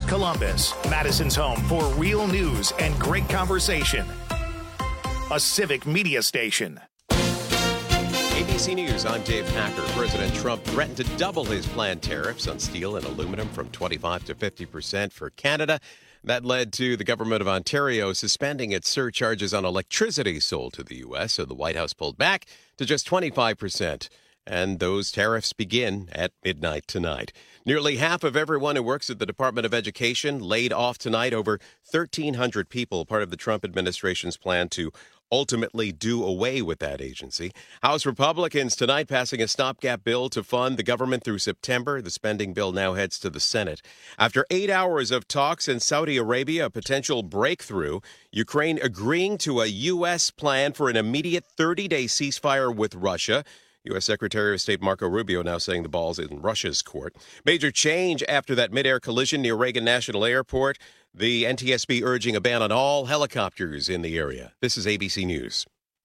Columbus, Madison's home for real news and great conversation. A civic media station. ABC News, I'm Dave Packer. President Trump threatened to double his planned tariffs on steel and aluminum from 25% to 50% for Canada. That led to the government of Ontario suspending its surcharges on electricity sold to the U.S., so the White House pulled back to just 25%. And those tariffs begin at midnight tonight. Nearly half of everyone who works at the Department of Education laid off tonight. Over 1,300 people, part of the Trump administration's plan to ultimately do away with that agency. House Republicans tonight passing a stopgap bill to fund the government through September. The spending bill now heads to the Senate. After 8 hours of talks in Saudi Arabia, a potential breakthrough, Ukraine agreeing to a U.S. plan for an immediate 30-day ceasefire with Russia. U.S. Secretary of State Marco Rubio now saying the ball's in Russia's court. Major change after that mid-air collision near Reagan National Airport. The NTSB urging a ban on all helicopters in the area. This is ABC News.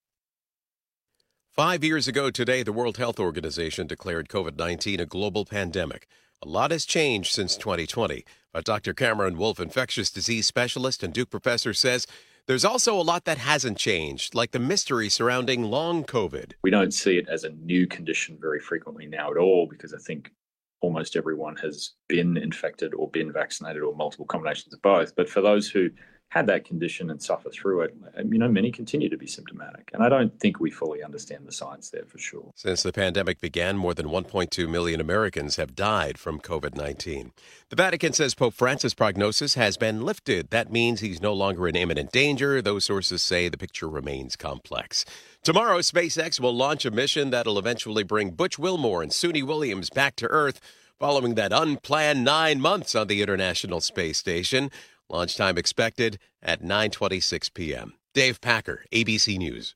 5 years ago today, the World Health Organization declared COVID-19 a global pandemic. A lot has changed since 2020, but Dr. Cameron Wolfe, infectious disease specialist and Duke professor, says there's also a lot that hasn't changed, like the mystery surrounding long COVID. We don't see it as a new condition very frequently now at all, because I think almost everyone has been infected or been vaccinated or multiple combinations of both. But for those who had that condition and suffer through it, many continue to be symptomatic. And I don't think we fully understand the science there for sure. Since the pandemic began, more than 1.2 million Americans have died from COVID-19. The Vatican says Pope Francis' prognosis has been lifted. That means he's no longer in imminent danger. Those sources say the picture remains complex. Tomorrow, SpaceX will launch a mission that'll eventually bring Butch Wilmore and Suni Williams back to Earth following that unplanned 9 months on the International Space Station. Launch time expected at 9:26 p.m. Dave Packer, ABC News.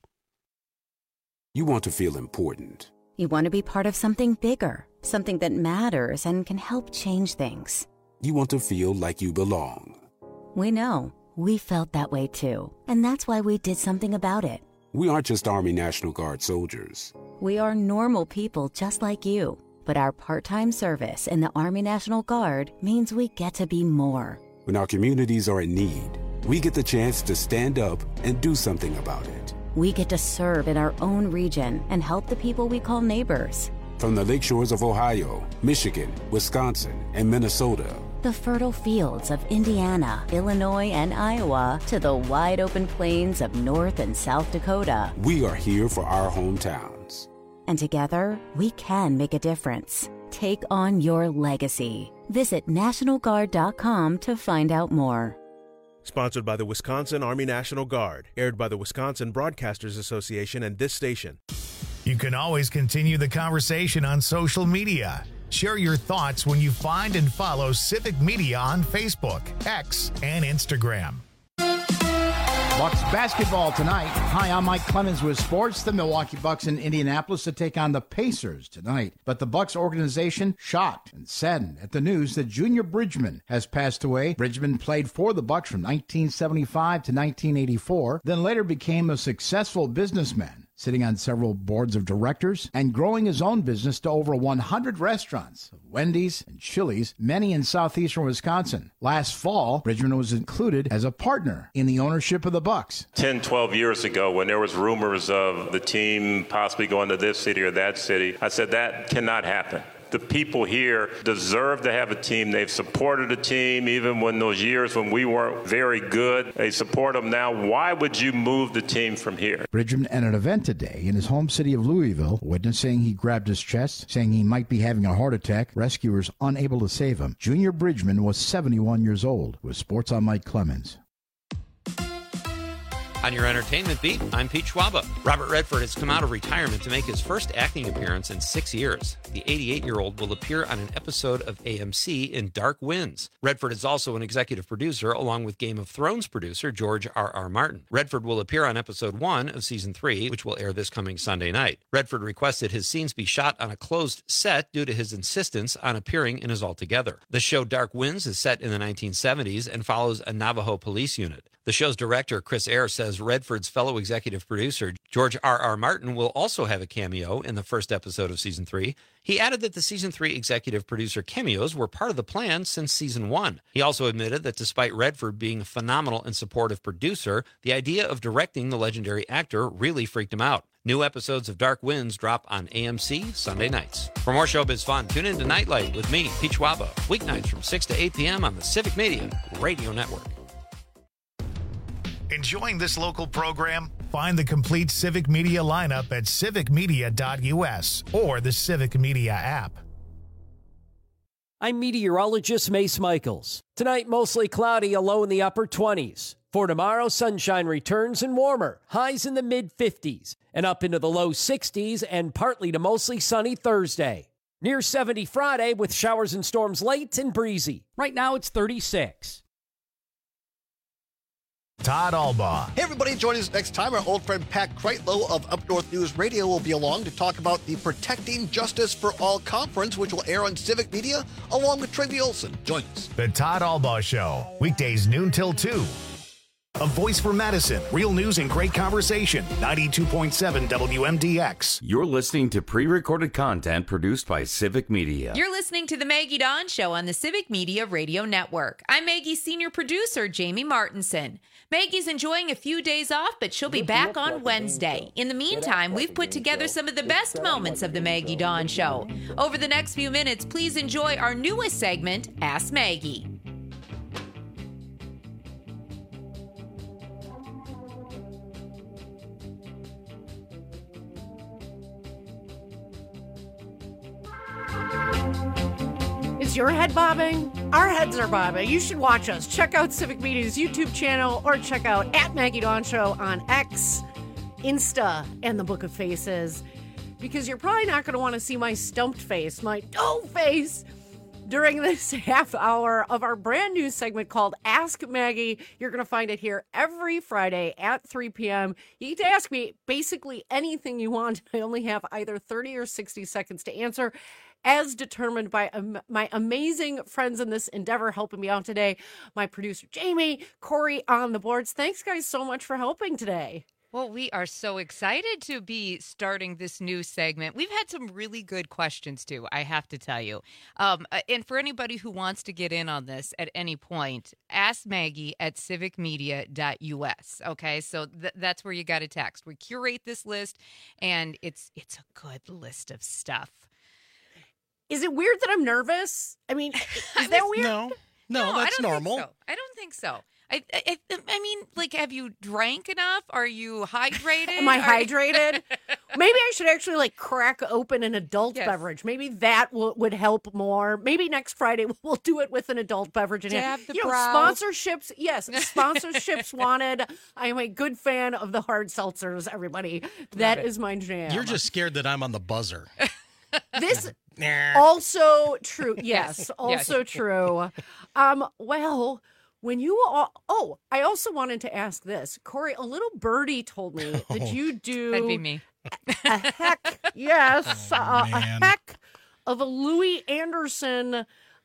You want to feel important. You want to be part of something bigger, something that matters and can help change things. You want to feel like you belong. We know. We felt that way too. And that's why we did something about it. We aren't just Army National Guard soldiers. We are normal people just like you. But our part-time service in the Army National Guard means we get to be more. When our communities are in need, we get the chance to stand up and do something about it. We get to serve in our own region and help the people we call neighbors. From the lakeshores of Ohio, Michigan, Wisconsin, and Minnesota, the fertile fields of Indiana, Illinois, and Iowa, to the wide open plains of North and South Dakota. We are here for our hometowns. And together, we can make a difference. Take on your legacy. Visit NationalGuard.com to find out more. Sponsored by the Wisconsin Army National Guard. Aired by the Wisconsin Broadcasters Association and this station. You can always continue the conversation on social media. Share your thoughts when you find and follow Civic Media on Facebook, X, and Instagram. Bucks basketball tonight. Hi, I'm Mike Clemens with sports. The Milwaukee Bucks in Indianapolis to take on the Pacers tonight. But the Bucks organization shocked and saddened at the news that Junior Bridgman has passed away. Bridgman played for the Bucks from 1975 to 1984, then later became a successful businessman, sitting on several boards of directors and growing his own business to over 100 restaurants, Wendy's and Chili's, many in southeastern Wisconsin. Last fall, Bridgman was included as a partner in the ownership of the Bucks. 10, 12 years ago, when there was rumors of the team possibly going to this city or that city, I said that cannot happen. The people here deserve to have a team. They've supported a team even when those years when we weren't very good. They support them now. Why would you move the team from here? Bridgman at an event today in his home city of Louisville, witness saying he grabbed his chest, saying he might be having a heart attack. Rescuers unable to save him. Junior Bridgman was 71 years old. With Sports, I'm Mike Clemens. On your entertainment beat, I'm Pete Schwaba. Robert Redford has come out of retirement to make his first acting appearance in 6 years. The 88-year-old will appear on an episode of AMC in Dark Winds. Redford is also an executive producer, along with Game of Thrones producer George R.R. Martin. Redford will appear on episode 1 of season 3, which will air this coming Sunday night. Redford requested his scenes be shot on a closed set due to his insistence on appearing in his Altogether. The show Dark Winds is set in the 1970s and follows a Navajo police unit. The show's director, Chris Eyre, says as Redford's fellow executive producer. George R.R. Martin will also have a cameo in the first episode of Season 3. He added that the Season 3 executive producer cameos were part of the plan since Season 1. He also admitted that despite Redford being a phenomenal and supportive producer, the idea of directing the legendary actor really freaked him out. New episodes of Dark Winds drop on AMC Sunday nights. For more showbiz fun, tune in to Nightlight with me, Pete Schwaba, weeknights from 6 to 8 p.m. on the Civic Media Radio Network. Enjoying this local program? Find the complete Civic Media lineup at civicmedia.us or the Civic Media app. I'm meteorologist Mace Michaels. Tonight, mostly cloudy, a low in the upper 20s. For tomorrow, sunshine returns and warmer, highs in the mid-50s, and up into the low 60s and partly to mostly sunny Thursday. Near 70 Friday with showers and storms late and breezy. Right now, it's 36. Todd Albaugh. Hey everybody, join us next time. Our old friend Pat Kreitlow of Up North News Radio will be along to talk about the Protecting Justice for All Conference, which will air on Civic Media, along with Tracy Olson. Join us. The Todd Albaugh Show, weekdays noon till 2. A voice for Madison, real news and great conversation, 92.7 WMDX. You're listening to pre-recorded content produced by Civic Media. You're listening to The Maggie Dawn Show on the Civic Media Radio Network. I'm Maggie's senior producer, Jamie Martinson. Maggie's enjoying a few days off, but she'll be back on Wednesday. In the meantime, we've put together some of the best moments of The Maggie Dawn Show. Over the next few minutes, please enjoy our newest segment, Ask Maggie. Is your head bobbing? Our heads are bobbing. You should watch us. Check out Civic Media's YouTube channel or check out at Maggie Dawn Show on X, Insta, and the Book of Faces. Because you're probably not going to want to see my stumped face, my dough face, during this half hour of our brand new segment called Ask Maggie. You're going to find it here every Friday at 3 p.m. You get to ask me basically anything you want. I only have either 30 or 60 seconds to answer, as determined by my amazing friends in this endeavor helping me out today. My producer, Jamie, Corey on the boards. Thanks, guys, so much for helping today. Well, we are so excited to be starting this new segment. We've had some really good questions, too, I have to tell you. And for anybody who wants to get in on this at any point, ask Maggie at civicmedia.us. Okay, so that's where you got to text. We curate this list, and it's a good list of stuff. Is it weird that I'm nervous? I mean, is that weird? No, that's normal. I don't think so. I mean, like, have you drank enough? Are you hydrated? Am I hydrated? Maybe I should actually, like, crack open an adult beverage. Maybe that would help more. Maybe next Friday we'll do it with an adult beverage. And sponsorships, yes, sponsorships wanted. I am a good fan of the hard seltzers, everybody. That is my jam. You're just scared that I'm on the buzzer. This also true. Yes, also true. Well, when you all, I also wanted to ask this, Corey. A little birdie told me that you do. That'd be me. A heck of a Louis Anderson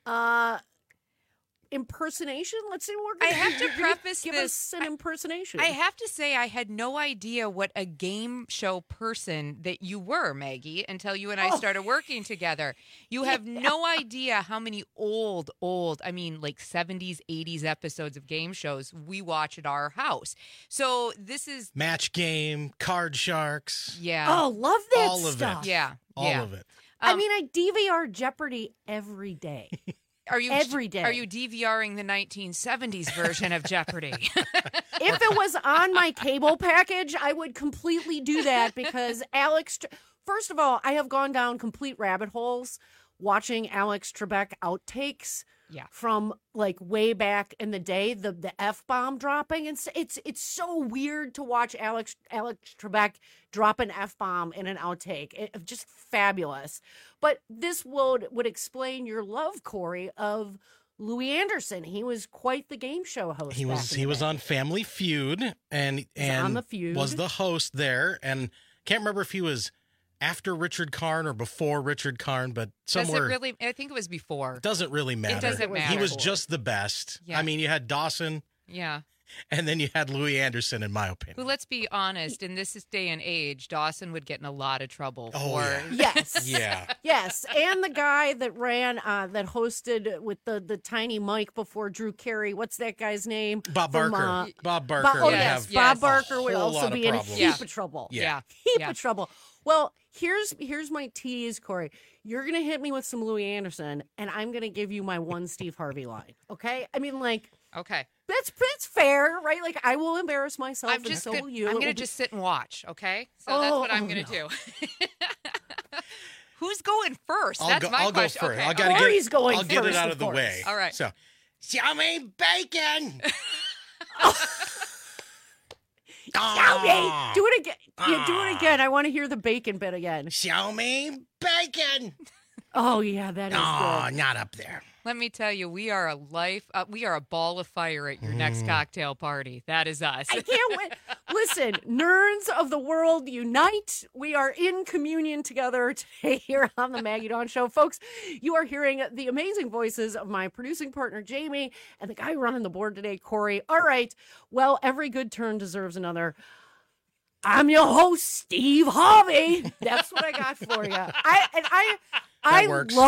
impersonation. Let's see what I have to preface give this. Us an impersonation. I have to say I had no idea what a game show person that you were, Maggie, until you and I started working together. You have no idea how many old, I mean, like 70s, 80s episodes of game shows we watch at our house. So this is Match Game, Card Sharks. Yeah. Oh, love that all stuff. Of it. Yeah. All of it. I mean, I DVR Jeopardy every day. Every day. Are you DVRing the 1970s version of Jeopardy? If it was on my cable package, I would completely do that because first of all, I have gone down complete rabbit holes watching Alex Trebek outtakes from like way back in the day, the F-bomb dropping. And it's so weird to watch Alex Trebek drop an F-bomb in an outtake. Just fabulous. But this would explain your love, Corey, of Louis Anderson. He was quite the game show host. He was on Family Feud and on the Feud. Was the host there. And can't remember if he was after Richard Karn or before Richard Karn, but somewhere. Does it really? I think it was before. Doesn't really matter. It doesn't matter. He was just the best. Yeah. I mean, you had Dawson. Yeah. And then you had Louis Anderson, in my opinion. Well, let's be honest. In this day and age, Dawson would get in a lot of trouble for. Yes. Yeah. Yes. And the guy that ran, that hosted with the tiny mic before Drew Carey. What's that guy's name? Bob Barker. Bob Barker. Oh, would yes. have Bob a Barker would whole also lot of be in a problems. heap of trouble. Yeah. Heap of trouble. Well, here's my tease, Corey. You're going to hit me with some Louis Anderson, and I'm going to give you my one Steve Harvey line. Okay? I mean, like. Okay. That's fair, right? Like, I will embarrass myself, and so will you. I'm going to just sit and watch, okay? So that's what I'm going to do. Who's going first? That's my question. I'll go first. Okay. I gotta Corey's going I'll get it first, out of of the course. way. All right. So, show me bacon. Show me. Do it again. Yeah, do it again. I want to hear the bacon bit again. Show me bacon. Oh, yeah, that is good. Not up there. Let me tell you, we are a ball of fire at your next cocktail party. That is us. I can't wait. Listen, nerds of the world unite. We are in communion together today here on the Maggie Dawn Show. Folks, you are hearing the amazing voices of my producing partner, Jamie, and the guy running the board today, Corey. All right. Well, every good turn deserves another. I'm your host, Steve Harvey. That's what I got for you. I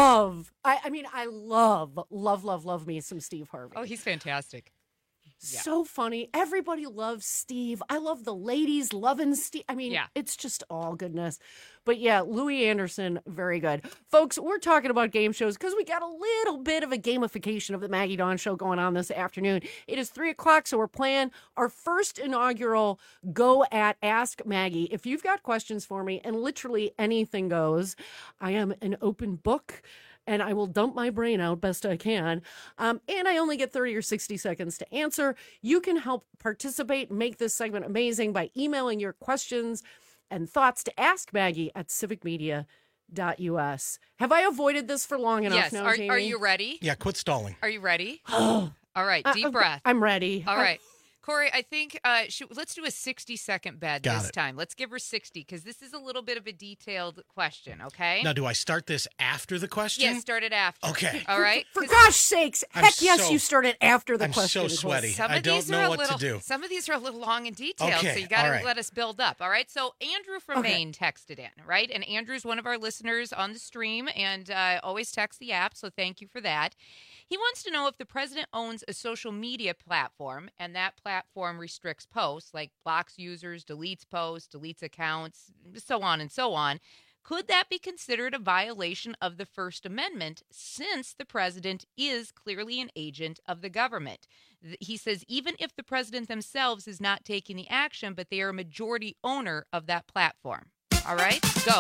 love me some Steve Harvey. Oh, he's fantastic. Yeah. So funny. Everybody loves Steve. I love the ladies loving Steve. I mean, it's just all goodness. But yeah, Louis Anderson, very good. Folks, we're talking about game shows because we got a little bit of a gamification of the Maggie Dawn Show going on this afternoon. It is 3:00, so we're playing our first inaugural Go at Ask Maggie. If you've got questions for me, and literally anything goes, I am an open book. And I will dump my brain out best I can. And I only get 30 or 60 seconds to answer. You can help participate, make this segment amazing by emailing your questions and thoughts to askmaggie@civicmedia.us. Have I avoided this for long enough now, Jamie? Are you ready? Yeah, quit stalling. Are you ready? All right, deep breath. I'm ready. All right. Corey, I think let's do a 60-second bet this time. Let's give her 60 because this is a little bit of a detailed question, okay? Now, do I start this after the question? Yeah, start it after. Okay. All right? For gosh sakes, yes, you started after the question. I'm so sweaty. I don't know what to do. Some of these are a little long and detailed, okay. So you got to let us build up, all right? So Andrew from Maine texted in, right? And Andrew's one of our listeners on the stream and always texts the app, so thank you for that. He wants to know if the president owns a social media platform and that platform restricts posts, like blocks users, deletes posts, deletes accounts, so on and so on. Could that be considered a violation of the First Amendment since the president is clearly an agent of the government? He says even if the president themselves is not taking the action, but they are a majority owner of that platform. All right, go.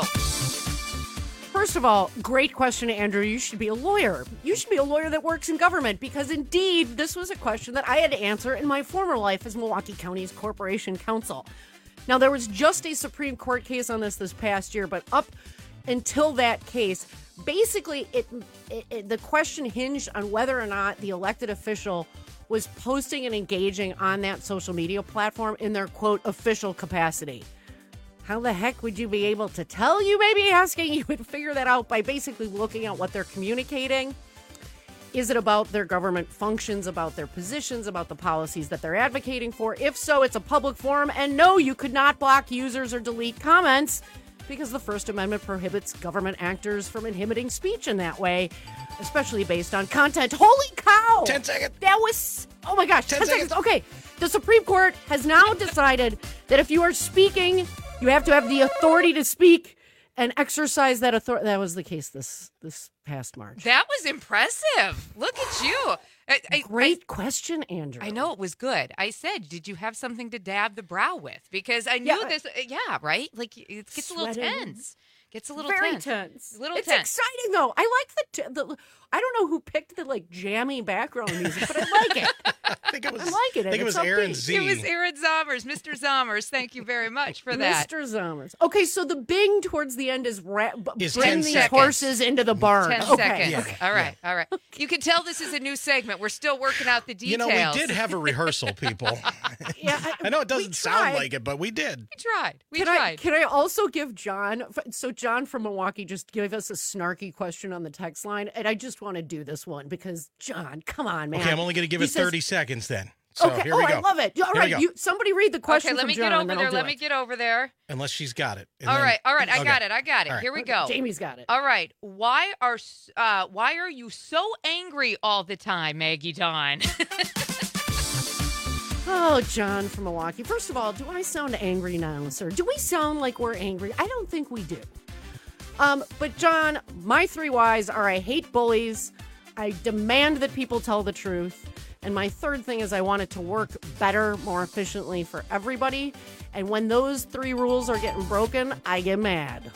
First of all, great question, Andrew. You should be a lawyer. You should be a lawyer that works in government because, indeed, this was a question that I had to answer in my former life as Milwaukee County's Corporation Counsel. Now, there was just a Supreme Court case on this past year, but up until that case, basically, the question hinged on whether or not the elected official was posting and engaging on that social media platform in their, quote, official capacity. How the heck would you be able to tell? You may be asking. You would figure that out by basically looking at what they're communicating. Is it about their government functions, about their positions, about the policies that they're advocating for? If so, it's a public forum. And no, you could not block users or delete comments because the First Amendment prohibits government actors from inhibiting speech in that way, especially based on content. Holy cow! 10 seconds. That was, oh my gosh, 10 seconds. Okay, the Supreme Court has now decided that if you are speaking, you have to have the authority to speak and exercise that authority. That was the case this past March. That was impressive. Look at you. Great question, Andrew. I know it was good. I said, did you have something to dab the brow with? Because I knew this. Yeah, right? Like, it gets a little tense. Gets a little very tense. It's exciting, though. I like the I don't know who picked the, like, jammy background music, but I like it. I think it was It's Aaron upbeat. Z. It was Aaron Zommers. Mr. Zommers, thank you very much for that. Mr. Zommers. Okay, so the bing towards the end is bring 10 these seconds. horses into the barn. 10 okay. seconds. Yeah. Okay. All right. You can tell this is a new segment. We're still working out the details. You know, we did have a rehearsal, people. Yeah, I know it doesn't sound like it, but we did. We tried. Can I also give John, so John from Milwaukee just gave us a snarky question on the text line, and I just want to do this one because, John, come on, man. Okay, I'm only going to give it 30 seconds then. So okay. here we go. I love it. All Here we right, go. somebody read the question. Okay, let from me John, get over and then there. I'll do Let it. me get over there. Unless she's got it. All right. I got it. All right. Here we go. Jamie's got it. All right. Why are you so angry all the time, Maggie Dawn? Oh, John from Milwaukee. First of all, do I sound angry now, sir? Do we sound like we're angry? I don't think we do. But John, my 3 whys are: I hate bullies, I demand that people tell the truth, and my third thing is I want it to work better, more efficiently for everybody. And when those 3 rules are getting broken, I get mad.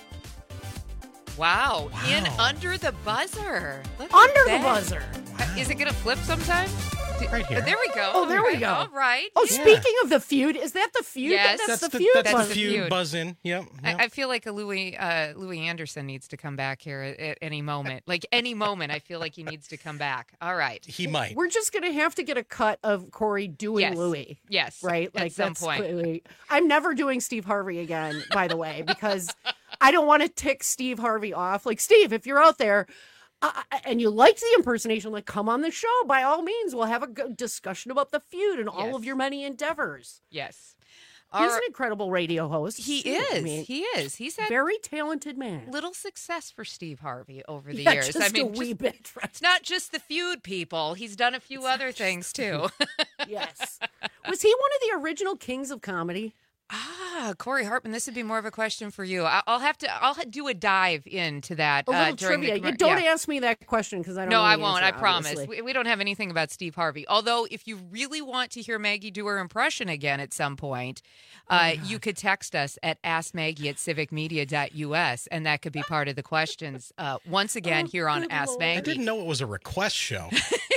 Wow. In under the buzzer. Look Under at the that. buzzer. Is it going to flip sometime? Right here. There we go. Oh, there we Okay, go. All right. Oh, speaking of the feud, is that the feud? Yes. That's the feud. That's buzzer. the feud buzz in. Yep. I feel like a Louis Anderson needs to come back here at any moment. Like any moment, I feel like he needs to come back. All right. He might. We're just going to have to get a cut of Corey doing Yes. Louis. Yes. Right? At some point. Clearly, I'm never doing Steve Harvey again, by the way, because I don't want to tick Steve Harvey off. Like, Steve, if you're out there and you liked the impersonation, like, come on the show. By all means, we'll have a good discussion about the feud and all of your many endeavors. Yes. He's an incredible radio host. He too. is. I mean, He is. He's had very talented man. little success for Steve Harvey over the Yeah, years. just a wee bit. Right? It's not just the feud, people. He's done a few other things too. Yes. Was he one of the original kings of comedy? Corey Hartman, this would be more of a question for you. I'll do a dive into that. A little during trivia. the You don't ask me that question because I don't No, know I the won't. answer, I promise. obviously. We don't have anything about Steve Harvey. Although, if you really want to hear Maggie do her impression again at some point, you could text us at askmaggie@civicmedia.us, and that could be part of the questions. Once again, here on Ask Maggie. I didn't know it was a request show.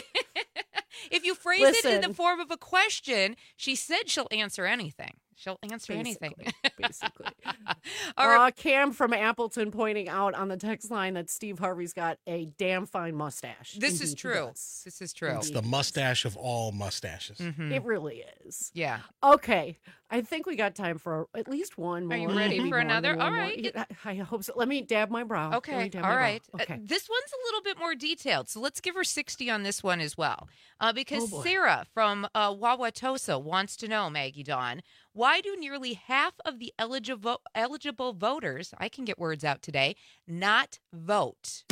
If you phrase it in the form of a question, she said she'll answer anything. She'll answer anything. Basically. All right. Cam from Appleton pointing out on the text line that Steve Harvey's got a damn fine mustache. This is Indeed, he true. does. This is true. It's the mustache of all mustaches. Mm-hmm. It really is. Yeah. Okay. I think we got time for at least one more. Are you ready maybe for more than another? one All more. right. Yeah, I hope so. Let me dab my brow. Let me Okay. dab All my brow. right. Okay. This one's a little bit more detailed, so let's give her 60 on this one as well. Because Oh, boy. Sarah from Wauwatosa wants to know, Maggie Dawn, why do nearly half of the eligible voters, I can get words out today, not vote?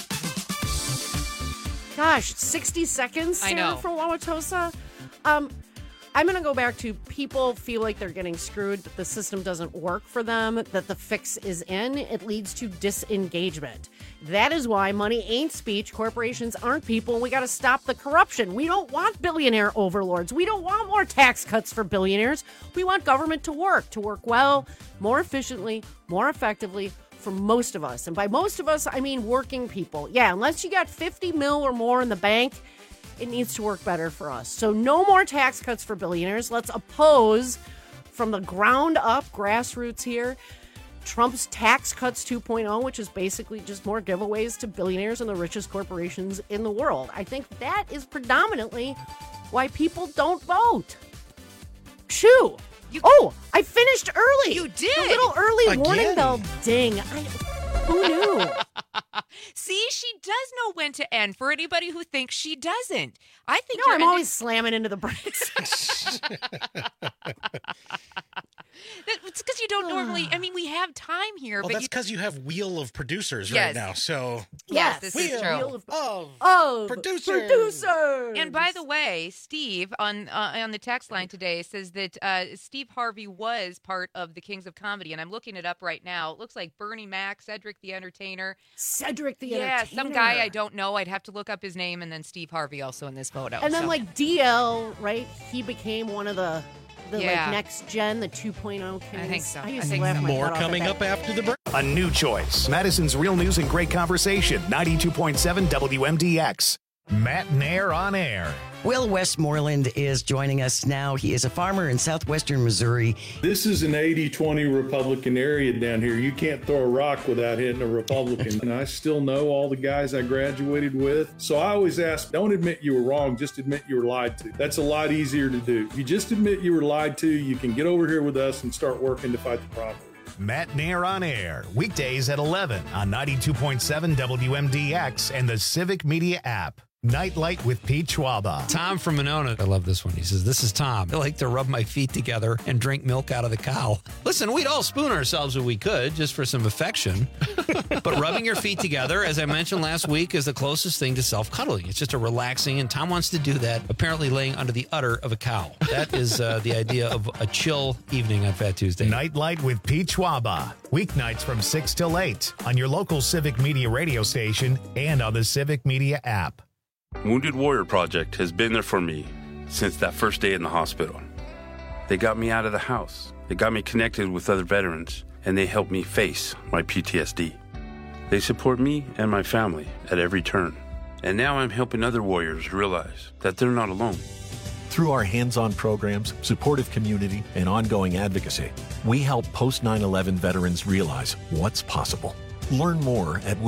Gosh, 60 seconds, I Sarah know. from Wauwatosa. I'm going to go back to people feel like they're getting screwed, that the system doesn't work for them, that the fix is in. It leads to disengagement. That is why money ain't speech. Corporations aren't people. We got to stop the corruption. We don't want billionaire overlords. We don't want more tax cuts for billionaires. We want government to work well, more efficiently, more effectively for most of us. And by most of us, I mean working people. Yeah, unless you got 50 mil or more in the bank, it needs to work better for us. So no more tax cuts for billionaires. Let's oppose from the ground up, grassroots here, Trump's Tax Cuts 2.0, which is basically just more giveaways to billionaires and the richest corporations in the world. I think that is predominantly why people don't vote. Shoo! I finished early. You did. The little early warning Again. bell ding. Who knew? See, she does know when to end for anybody who thinks she doesn't. I think No, you're I'm ending- always slamming into the brakes. It's because you don't normally. I mean, we have time here, Well, but that's because you have Wheel of Producers Yes. right now. So Yes, this is true. Wheel of Oh, Producers. And by the way, Steve on the text line today says that Steve Harvey was part of the Kings of Comedy, and I'm looking it up right now. It looks like Bernie Mac, Cedric the Entertainer. Cedric the Yeah, Entertainer. some guy I don't know. I'd have to look up his name, and then Steve Harvey also in this photo. And then so. like DL, right? He became one of the Yeah. like next gen, the 2.0 kings. I think so. used I to think laugh so. my More butt off at coming that. up after the break. A new choice. Madison's Real News and Great Conversation. 92.7 WMDX. Matt Nair on air. Will Westmoreland is joining us now. He is a farmer in southwestern Missouri. This is an 80-20 Republican area down here. You can't throw a rock without hitting a Republican. And I still know all the guys I graduated with. So I always ask, don't admit you were wrong, just admit you were lied to. That's a lot easier to do. If you just admit you were lied to, you can get over here with us and start working to fight the problem. Matt Nair on air. Weekdays at 11 on 92.7 WMDX and the Civic Media app. Nightlight with Pete Schwaba. Tom from Monona. I love this one. He says, this is Tom. I like to rub my feet together and drink milk out of the cow. Listen, we'd all spoon ourselves if we could, just for some affection. But rubbing your feet together, as I mentioned last week, is the closest thing to self-cuddling. It's just a relaxing, and Tom wants to do that, apparently laying under the udder of a cow. That is the idea of a chill evening on Fat Tuesday. Nightlight with Pete Schwaba. Weeknights from 6 till 8 on your local Civic Media radio station and on the Civic Media app. Wounded Warrior Project has been there for me since that first day in the hospital. They got me out of the house. They got me connected with other veterans, and they helped me face my PTSD. They support me and my family at every turn. And now I'm helping other warriors realize that they're not alone. Through our hands-on programs, supportive community, and ongoing advocacy, we help post-9/11 veterans realize what's possible. Learn more at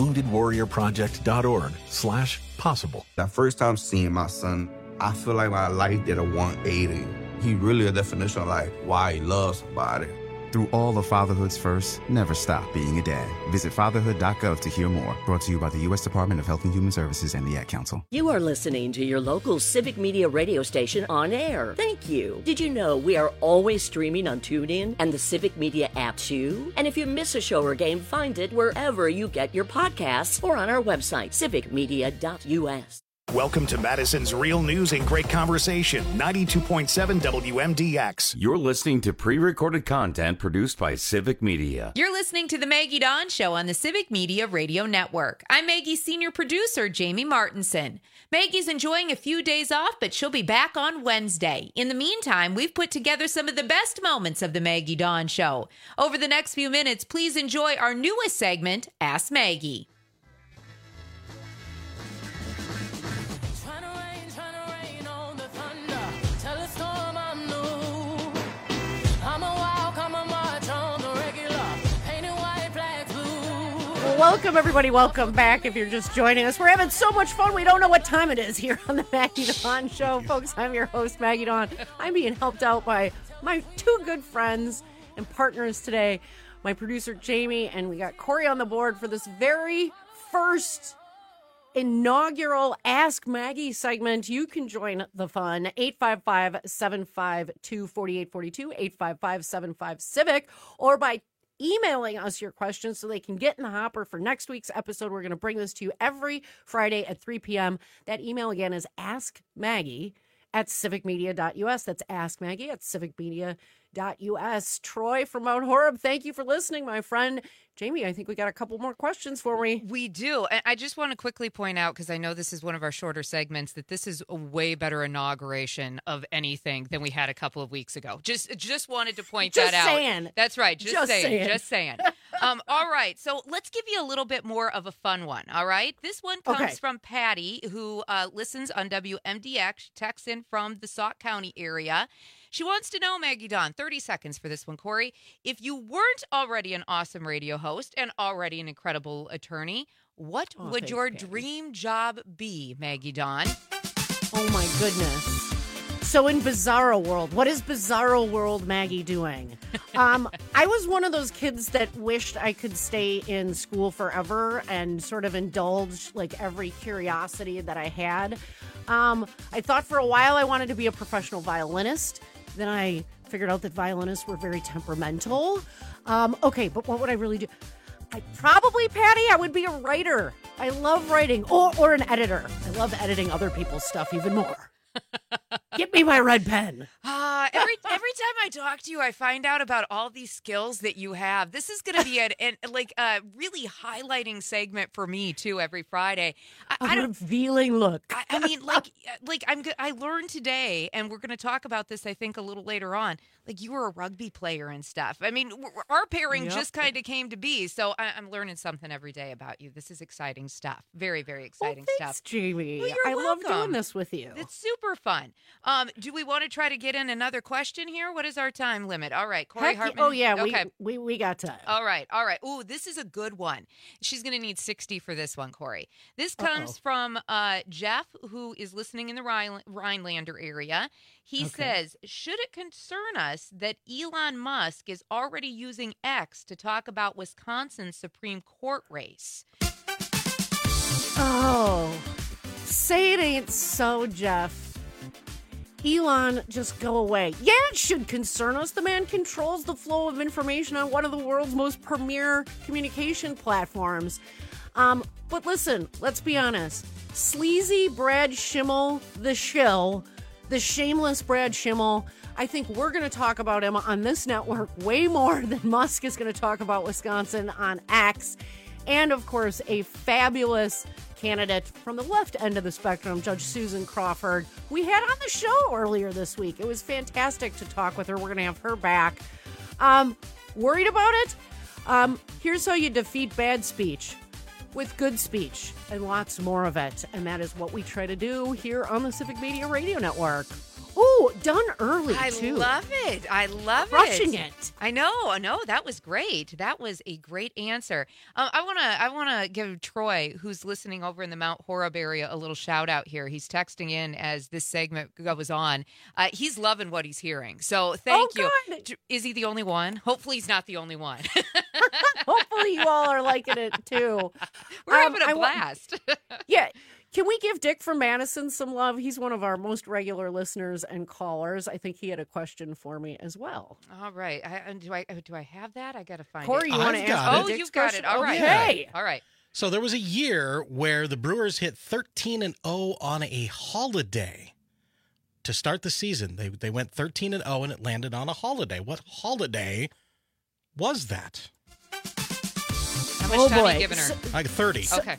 woundedwarriorproject.org/possible. That first time seeing my son, I feel like my life did a 180. He really a definition of like why he loves somebody. Through all of fatherhood's first, never stop being a dad. Visit fatherhood.gov to hear more. Brought to you by the U.S. Department of Health and Human Services and the Ad Council. You are listening to your local Civic Media radio station on air. Thank you. Did you know we are always streaming on TuneIn and the Civic Media app too? And if you miss a show or game, find it wherever you get your podcasts or on our website, civicmedia.us. Welcome to Madison's Real News and Great Conversation, 92.7 WMDX. You're listening to pre-recorded content produced by Civic Media. You're listening to the Maggie Dawn Show on the Civic Media Radio Network. I'm Maggie's senior producer, Jamie Martinson. Maggie's enjoying a few days off, but she'll be back on Wednesday. In the meantime, we've put together some of the best moments of the Maggie Dawn Show. Over the next few minutes, please enjoy our newest segment, Ask Maggie. Welcome, everybody. Welcome back. If you're just joining us, we're having so much fun. We don't know what time it is here on the Maggie Dawn Show. Folks, I'm your host, Maggie Dawn. I'm being helped out by my two good friends and partners today, my producer, Jamie, and we got Corey on the board for this very first inaugural Ask Maggie segment. You can join the fun. 855-752-4842, 855-75-CIVIC, or by emailing us your questions so they can get in the hopper for next week's episode. We're going to bring this to you every Friday at 3 p.m. That email again is askmaggie@civicmedia.us. That's askmaggie@civicmedia.us. Troy from Mount Horeb, thank you for listening, my friend. Jamie, I think we got a couple more questions for me. We do. And I just want to quickly point out, because I know this is one of our shorter segments, that this is a way better inauguration of anything than we had a couple of weeks ago. Just wanted to point that out. Saying. That's right. Just saying. All right. So let's give you a little bit more of a fun one. All right. This one comes from Patty, who listens on WMDX. She texts in from the Sauk County area. She wants to know, Maggie Dawn, 30 seconds for this one, Corey. If you weren't already an awesome radio host and already an incredible attorney, what would your dream job be, Maggie Dawn? Oh, my goodness. So in Bizarro World, what is Bizarro World Maggie doing? I was one of those kids that wished I could stay in school forever and sort of indulge like every curiosity that I had. I thought for a while I wanted to be a professional violinist. Then I figured out that violinists were very temperamental. Okay, but what would I really do? Patty, I would be a writer. I love writing. Or an editor. I love editing other people's stuff even more. Get me my red pen. Every time I talk to you, I find out about all these skills that you have. This is going to be a really highlighting segment for me too every Friday. A revealing look. I learned today, and we're going to talk about this, I think, a little later on. Like, you were a rugby player and stuff. I mean, our pairing just kind of came to be. So I'm learning something every day about you. This is exciting stuff. Very, very exciting thanks, stuff. Jamie. Well, I love doing this with you. It's super fun. Do we want to try to get in another question here? What is our time limit? All right, Corey Hartman. Oh, yeah. Okay. We got time. All right. Ooh, this is a good one. She's going to need 60 for this one, Corey. This comes from Jeff, who is listening in the Rhinelander area. He says, should it concern us that Elon Musk is already using X to talk about Wisconsin's Supreme Court race? Oh, Say it ain't so, Jeff. Elon, just go away. Yeah, it should concern us. The man controls the flow of information on one of the world's most premier communication platforms. But listen, let's be honest. Sleazy Brad Schimmel, the shill, the shameless Brad Schimmel, I think we're going to talk about him on this network way more than Musk is going to talk about Wisconsin on X. And, of course, a fabulous candidate from the left end of the spectrum, Judge Susan Crawford, we had on the show earlier this week. It was fantastic to talk with her. We're going to have her back. Worried about it? Here's how you defeat bad speech. With good speech and lots more of it. And that is what we try to do here on the Civic Media Radio Network. Ooh, done early, too. I love Crushing it. I know. That was great. That was a great answer. I wanna give Troy, who's listening over in the Mount Horeb area, a little shout out here. He's texting in as this segment goes on. He's loving what he's hearing. So thank you. Good. Is he the only one? Hopefully he's not the only one. Hopefully you all are liking it, too. We're having a blast. Yeah. Can we give Dick from Madison some love? He's one of our most regular listeners and callers. I think he had a question for me as well. All right. Do I have that? I got to find Corey, it. you want to answer? Oh, you've got it. All right. Okay. All right. So there was a year where the Brewers hit 13-0 on a holiday to start the season. They went 13-0 and it landed on a holiday. What holiday was that? How much time are you giving her? Like 30. Okay.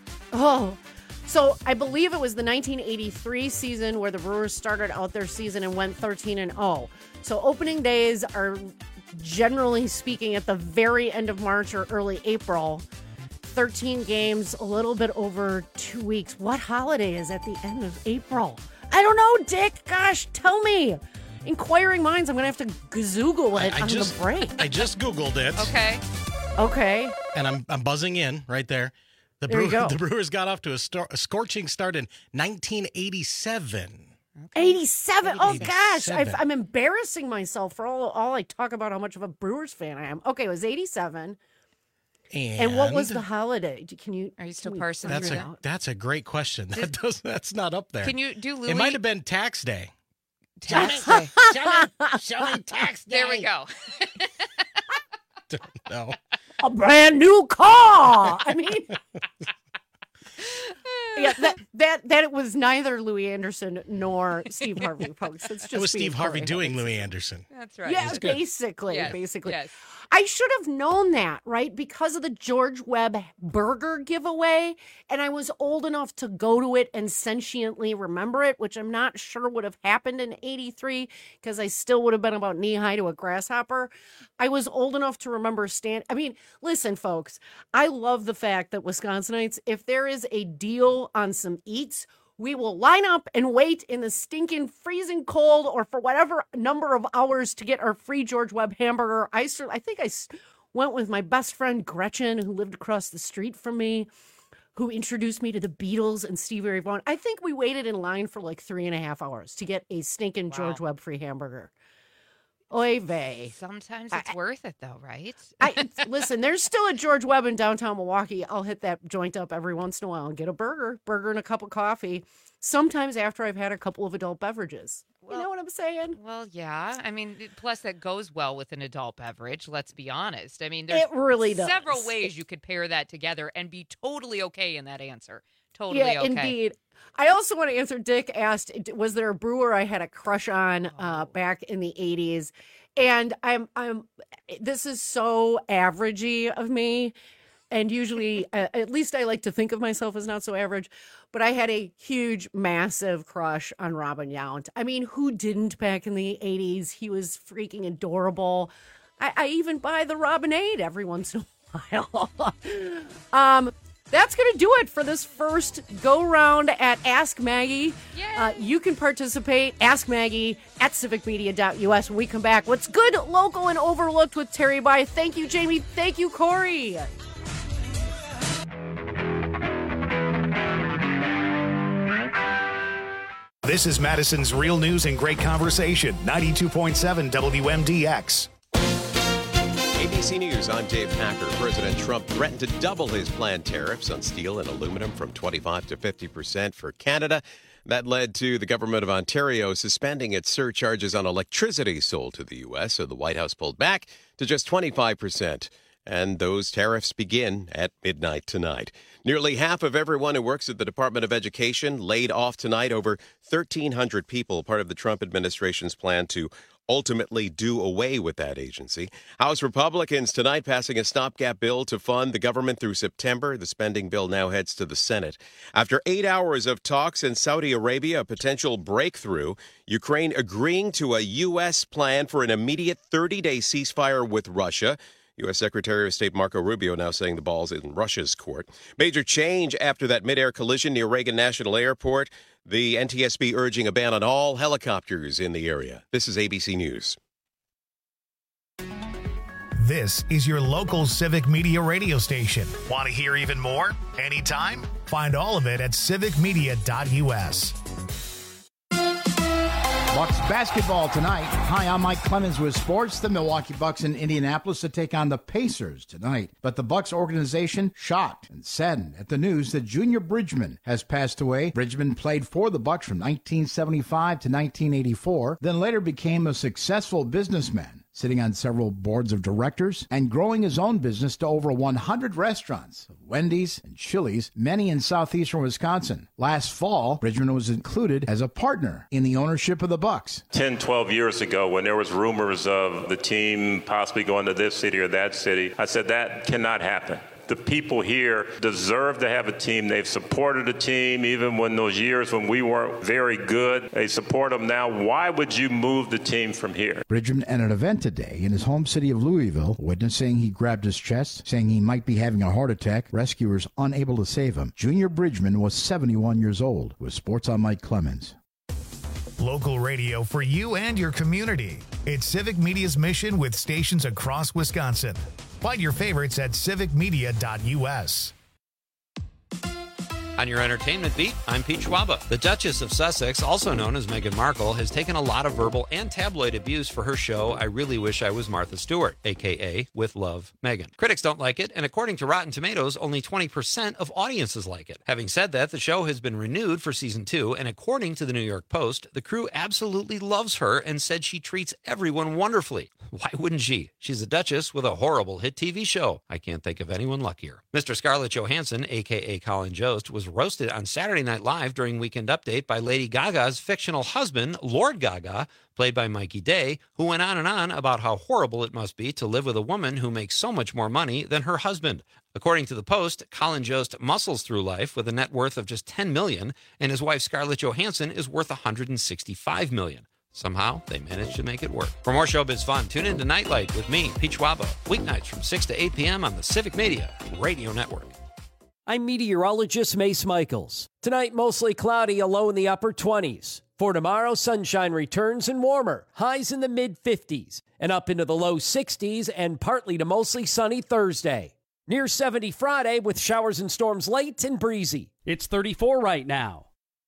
So I believe it was the 1983 season where the Brewers started out their season and went 13-0. So opening days are, generally speaking, at the very end of March or early April. 13 games, a little bit over 2 weeks. What holiday is at the end of April? I don't know, Dick. Gosh, tell me. Inquiring minds, I'm going to have to Google it on the break. I just Googled it. Okay. And I'm buzzing in right there. The Brewers got off to a scorching start in 1987. 87. Oh, gosh. I'm embarrassing myself for all I talk about how much of a Brewers fan I am. Okay, it was 87. And what was the holiday? Are you still parsing that? That's a great question. That's not up there. Can you do Louis? It might have been Tax Day. Tax Day. Show me Tax Day. There we go. Don't know. A brand new car. I mean, yeah, that it was neither Louis Anderson nor Steve Harvey, folks. It's just it was Steve Harvey doing Louis Anderson. That's right. Yeah, basically. Yes. I should have known that, right? Because of the George Webb burger giveaway. And I was old enough to go to it and sentiently remember it, which I'm not sure would have happened in 83 because I still would have been about knee high to a grasshopper. I was old enough to remember listen, folks, I love the fact that Wisconsinites, if there is a deal on some eats, we will line up and wait in the stinking freezing cold or for whatever number of hours to get our free George Webb hamburger. I think I went with my best friend Gretchen, who lived across the street from me, who introduced me to the Beatles and Stevie Ray Vaughan. I think we waited in line for like 3.5 hours to get a stinking George Webb free hamburger. Oy vey. Sometimes it's worth it, though, right? Listen, there's still a George Webb in downtown Milwaukee. I'll hit that joint up every once in a while and get a burger and a cup of coffee. Sometimes after I've had a couple of adult beverages. You know what I'm saying? Well, yeah. I mean, plus that goes well with an adult beverage, let's be honest. I mean, there's it really does. Several ways you could pair that together and be totally okay in that answer. Totally okay. Yeah, indeed. I also want to answer, Dick asked, was there a brewer I had a crush on back in the 80s? And this is so averagey of me. And usually, at least I like to think of myself as not so average. But I had a huge, massive crush on Robin Yount. I mean, who didn't back in the 80s? He was freaking adorable. I even buy the Robinade every once in a while. That's going to do it for this first go-round at Ask Maggie. You can participate, Ask Maggie, at civicmedia.us. When we come back, what's good, local, and overlooked with Terry By. Thank you, Jamie. Thank you, Corey. This is Madison's Real News and Great Conversation, 92.7 WMDX. ABC News, I'm Dave Packer. President Trump threatened to double his planned tariffs on steel and aluminum from 25% to 50% for Canada. That led to the government of Ontario suspending its surcharges on electricity sold to the U.S., so the White House pulled back to just 25%. And those tariffs begin at midnight tonight. Nearly half of everyone who works at the Department of Education laid off tonight. Over 1,300 people, part of the Trump administration's plan to ultimately do away with that agency. House Republicans tonight passing a stopgap bill to fund the government through September. The spending bill now heads to the Senate. After 8 hours of talks in Saudi Arabia, a potential breakthrough, Ukraine agreeing to a U.S. plan for an immediate 30-day ceasefire with Russia. U.S. Secretary of State Marco Rubio now saying the ball's in Russia's court. Major change after that mid-air collision near Reagan National Airport. The NTSB urging a ban on all helicopters in the area. This is ABC News. This is your local Civic Media radio station. Want to hear even more? Anytime? Find all of it at civicmedia.us. Bucks basketball tonight. Hi, I'm Mike Clemens with sports. The Milwaukee Bucks in Indianapolis to take on the Pacers tonight. But the Bucks organization shocked and saddened at the news that Junior Bridgman has passed away. Bridgman played for the Bucks from 1975 to 1984, then later became a successful businessman, sitting on several boards of directors and growing his own business to over 100 restaurants, Wendy's and Chili's, many in southeastern Wisconsin. Last fall, Bridgman was included as a partner in the ownership of the Bucks. 10, 12 years ago, when there was rumors of the team possibly going to this city or that city, I said that cannot happen. The people here deserve to have a team. They've supported a team even when those years when we weren't very good. They support them now. Why would you move the team from here? Bridgman at an event today in his home city of Louisville, witness saying he grabbed his chest, saying he might be having a heart attack. Rescuers unable to save him. Junior Bridgman was 71 years old. With Sports on Mike Clemens. Local radio for you and your community. It's Civic Media's mission with stations across Wisconsin. Find your favorites at civicmedia.us. On your entertainment beat, I'm Pete Schwaba. The Duchess of Sussex, also known as Meghan Markle, has taken a lot of verbal and tabloid abuse for her show I Really Wish I Was Martha Stewart, a.k.a. With Love, Meghan. Critics don't like it, and according to Rotten Tomatoes, only 20% of audiences like it. Having said that, the show has been renewed for season 2, and according to the New York Post, the crew absolutely loves her and said she treats everyone wonderfully. Why wouldn't she? She's a duchess with a horrible hit TV show. I can't think of anyone luckier. Mr. Scarlett Johansson, a.k.a. Colin Jost, was roasted on Saturday Night Live during Weekend Update by Lady Gaga's fictional husband, Lord Gaga, played by Mikey Day, who went on and on about how horrible it must be to live with a woman who makes so much more money than her husband. According to the Post, Colin Jost muscles through life with a net worth of just $10 million, and his wife Scarlett Johansson is worth $165 million. Somehow, they managed to make it work. For more showbiz fun, tune in to Nightlight with me, Pete Schwaba, weeknights from 6 to 8 p.m. on the Civic Media Radio Network. I'm meteorologist Mace Michaels. Tonight, mostly cloudy, a low in the upper 20s. For tomorrow, sunshine returns and warmer, highs in the mid-50s, and up into the low 60s and partly to mostly sunny Thursday. Near 70 Friday with showers and storms late and breezy. It's 34 right now.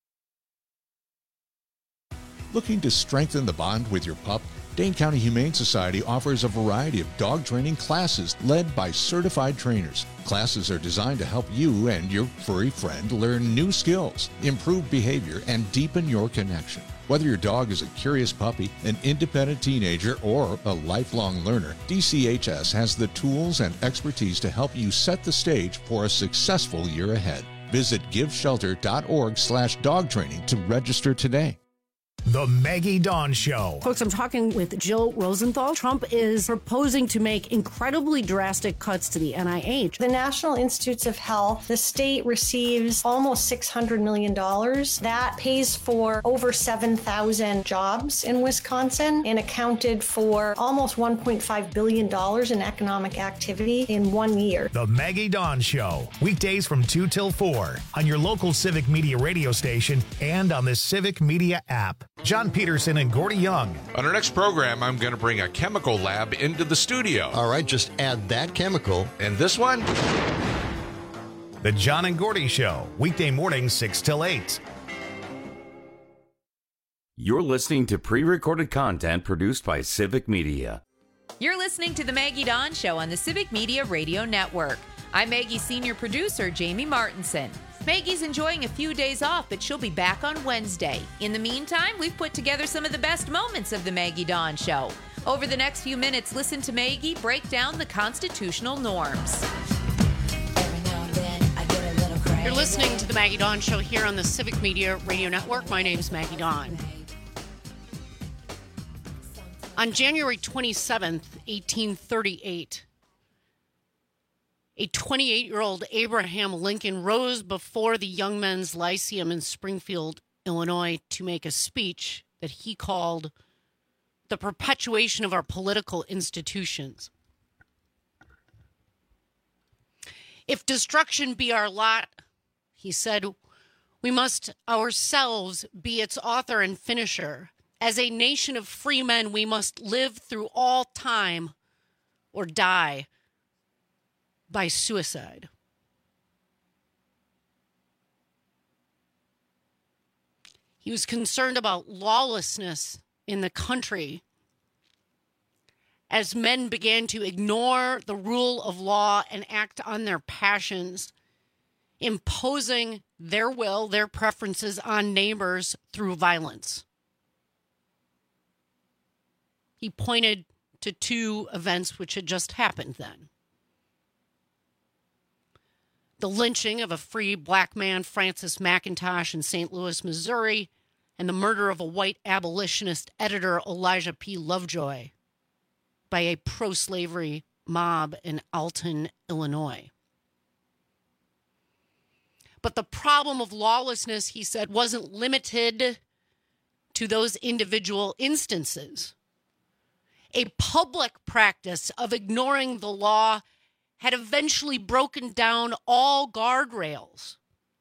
Looking to strengthen the bond with your pup? Dane County Humane Society offers a variety of dog training classes led by certified trainers. Classes are designed to help you and your furry friend learn new skills, improve behavior, and deepen your connection. Whether your dog is a curious puppy, an independent teenager, or a lifelong learner, DCHS has the tools and expertise to help you set the stage for a successful year ahead. Visit giveshelter.org/dog training to register today. The Maggie Dawn Show. Folks, I'm talking with Jill Rosenthal. Trump is proposing to make incredibly drastic cuts to the NIH. The National Institutes of Health, the state receives almost $600 million. That pays for over 7,000 jobs in Wisconsin and accounted for almost $1.5 billion in economic activity in 1 year. The Maggie Dawn Show. Weekdays from 2 till 4 on your local Civic Media radio station and on the Civic Media app. John Peterson and Gordy Young. On our next program, I'm going to bring a chemical lab into the studio. All right, just add that chemical. And this one? The John and Gordy Show, weekday mornings 6 till 8. You're listening to pre-recorded content produced by Civic Media. You're listening to The Maggie Dawn Show on the Civic Media Radio Network. I'm Maggie's senior producer, Jamie Martinson. Maggie's enjoying a few days off, but she'll be back on Wednesday. In the meantime, we've put together some of the best moments of The Maggie Dawn Show. Over the next few minutes, listen to Maggie break down the constitutional norms. You're listening to The Maggie Dawn Show here on the Civic Media Radio Network. My name's Maggie Dawn. On January 27th, 1838, a 28-year-old Abraham Lincoln rose before the Young Men's Lyceum in Springfield, Illinois, to make a speech that he called the perpetuation of our political institutions. If destruction be our lot, he said, we must ourselves be its author and finisher. As a nation of free men, we must live through all time or die by suicide. He was concerned about lawlessness in the country as men began to ignore the rule of law and act on their passions, imposing their will, their preferences on neighbors through violence. He pointed to two events which had just happened then. The lynching of a free black man, Francis McIntosh, in St. Louis, Missouri, and the murder of a white abolitionist editor, Elijah P. Lovejoy, by a pro-slavery mob in Alton, Illinois. But the problem of lawlessness, he said, wasn't limited to those individual instances. A public practice of ignoring the law had eventually broken down all guardrails,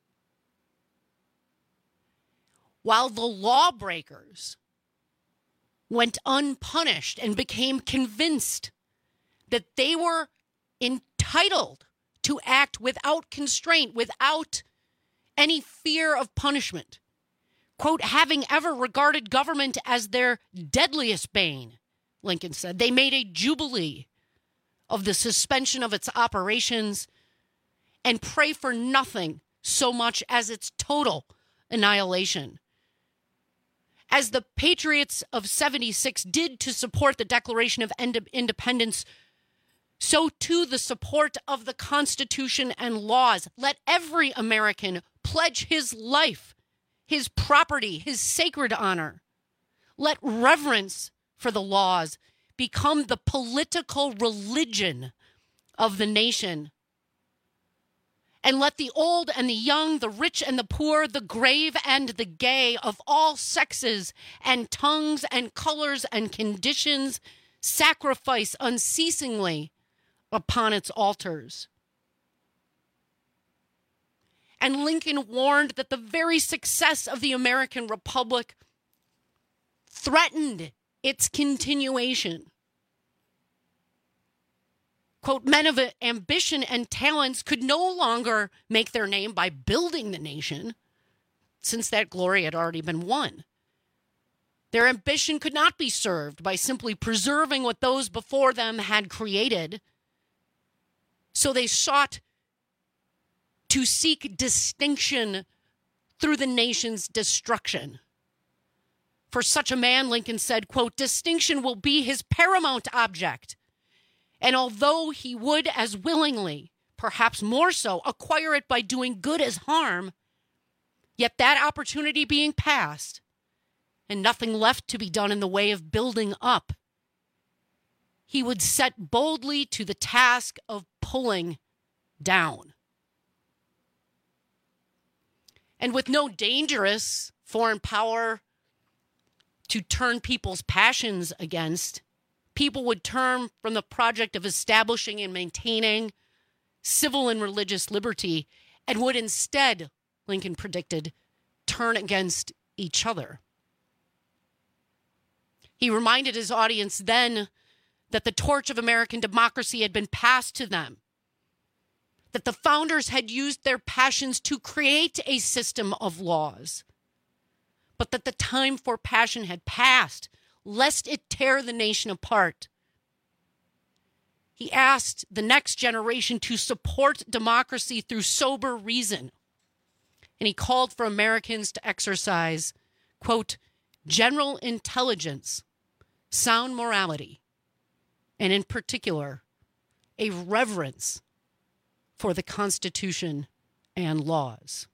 while the lawbreakers went unpunished and became convinced that they were entitled to act without constraint, without any fear of punishment. Quote, having ever regarded government as their deadliest bane, Lincoln said, they made a jubilee of the suspension of its operations and pray for nothing so much as its total annihilation. As the Patriots of 76 did to support the Declaration of Independence, so too the support of the Constitution and laws. Let every American pledge his life, his property, his sacred honor. Let reverence for the laws become the political religion of the nation. And let the old and the young, the rich and the poor, the grave and the gay, of all sexes and tongues and colors and conditions, sacrifice unceasingly upon its altars. And Lincoln warned that the very success of the American Republic threatened its continuation. Quote, men of ambition and talents could no longer make their name by building the nation, since that glory had already been won. Their ambition could not be served by simply preserving what those before them had created. So they sought to seek distinction through the nation's destruction. For such a man, Lincoln said, quote, distinction will be his paramount object. And although he would as willingly, perhaps more so, acquire it by doing good as harm, yet that opportunity being past, and nothing left to be done in the way of building up, he would set boldly to the task of pulling down. And with no dangerous foreign power to turn people's passions against, people would turn from the project of establishing and maintaining civil and religious liberty and would instead, Lincoln predicted, turn against each other. He reminded his audience then that the torch of American democracy had been passed to them, that the founders had used their passions to create a system of laws, but that the time for passion had passed, lest it tear the nation apart. He asked the next generation to support democracy through sober reason. And he called for Americans to exercise, quote, general intelligence, sound morality, and in particular, a reverence for the Constitution and laws.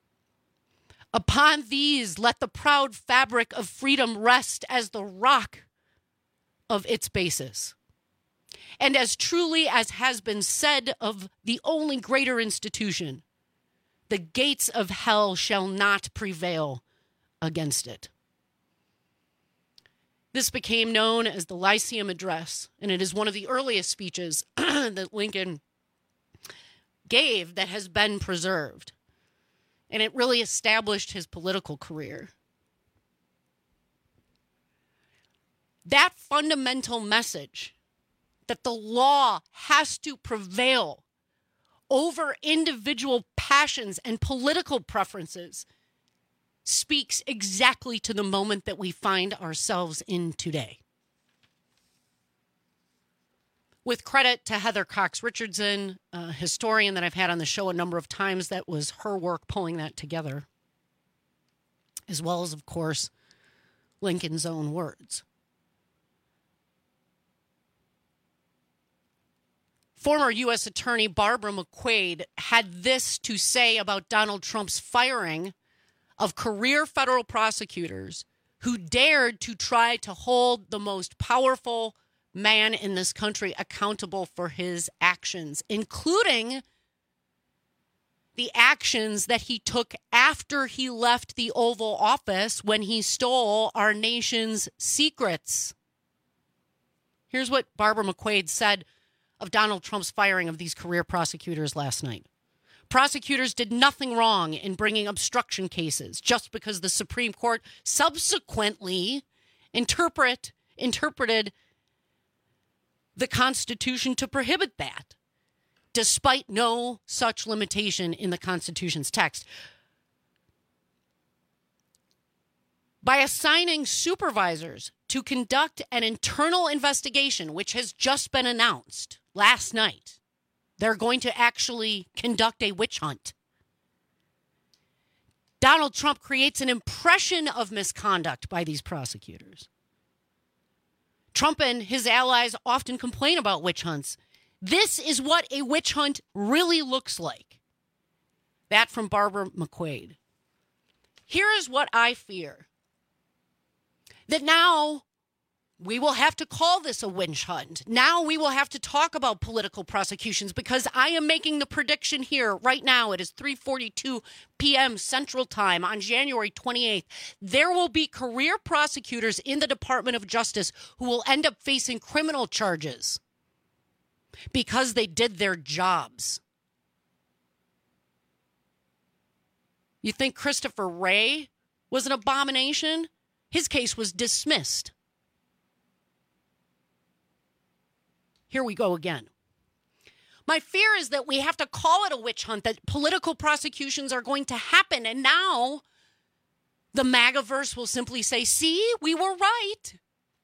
Upon these, let the proud fabric of freedom rest as the rock of its basis. And as truly as has been said of the only greater institution, the gates of hell shall not prevail against it. This became known as the Lyceum Address, and it is one of the earliest speeches that Lincoln gave that has been preserved. And it really established his political career. That fundamental message that the law has to prevail over individual passions and political preferences speaks exactly to the moment that we find ourselves in today. With credit to Heather Cox Richardson, a historian that I've had on the show a number of times, that was her work pulling that together, as well as, of course, Lincoln's own words. Former U.S. Attorney Barbara McQuade had this to say about Donald Trump's firing of career federal prosecutors who dared to try to hold the most powerful man in this country accountable for his actions, including the actions that he took after he left the Oval Office when he stole our nation's secrets. Here's what Barbara McQuade said of Donald Trump's firing of these career prosecutors last night. Prosecutors did nothing wrong in bringing obstruction cases just because the Supreme Court subsequently interpreted the Constitution to prohibit that, despite no such limitation in the Constitution's text. By assigning supervisors to conduct an internal investigation, which has just been announced last night, they're going to actually conduct a witch hunt. Donald Trump creates an impression of misconduct by these prosecutors. Trump and his allies often complain about witch hunts. This is what a witch hunt really looks like. That from Barbara McQuade. Here is what I fear. That now we will have to call this a witch hunt. Now we will have to talk about political prosecutions, because I am making the prediction here right now. It is 3:42 p.m. Central Time on January 28th. There will be career prosecutors in the Department of Justice who will end up facing criminal charges because they did their jobs. You think Christopher Wray was an abomination? His case was dismissed. Here we go again. My fear is that we have to call it a witch hunt, that political prosecutions are going to happen. And now the MAGAverse will simply say, see, we were right.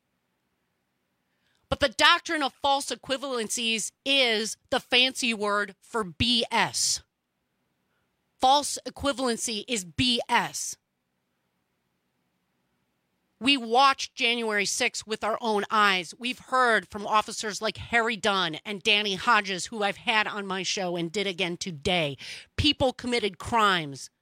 But the doctrine of false equivalencies is the fancy word for BS. False equivalency is BS. We watched January 6th with our own eyes. We've heard from officers like Harry Dunn and Danny Hodges, who I've had on my show and did again today. People committed crimes.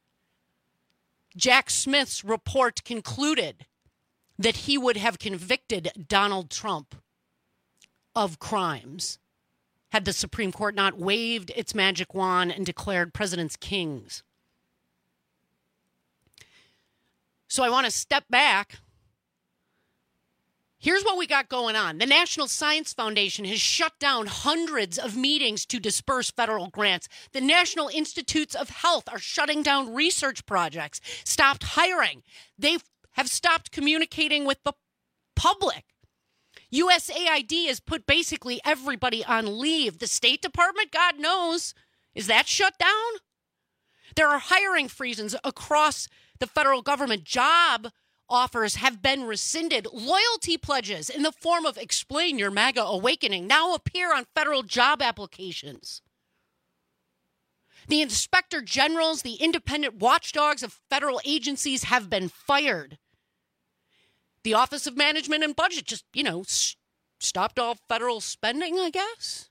Jack Smith's report concluded that he would have convicted Donald Trump of crimes had the Supreme Court not waved its magic wand and declared presidents kings. So I want to step back. Here's what we got going on. The National Science Foundation has shut down hundreds of meetings to disperse federal grants. The National Institutes of Health are shutting down research projects, stopped hiring. They have stopped communicating with the public. USAID has put basically everybody on leave. The State Department, God knows, is that shut down? There are hiring freezes across the federal government. Job offers have been rescinded. Loyalty pledges in the form of Explain Your MAGA Awakening now appear on federal job applications. The inspector generals, the independent watchdogs of federal agencies have been fired. The Office of Management and Budget just, stopped all federal spending, I guess.